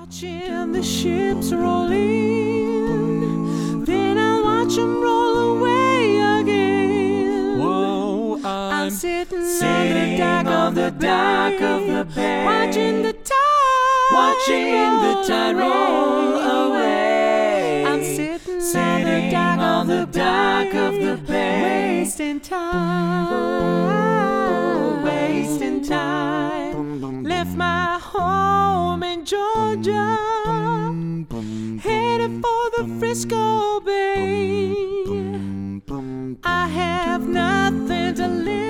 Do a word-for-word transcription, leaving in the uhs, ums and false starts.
Watching the ships roll in, then I'll watch them roll away again. Whoa, I'm, I'm sitting, sitting on the dock of the bay, watching the tide, watching the tide roll away. I'm sitting, sitting on the dock of the bay, wasting time, wasting time. Left my home in Georgia, headed for the Frisco Bay. I have nothing to live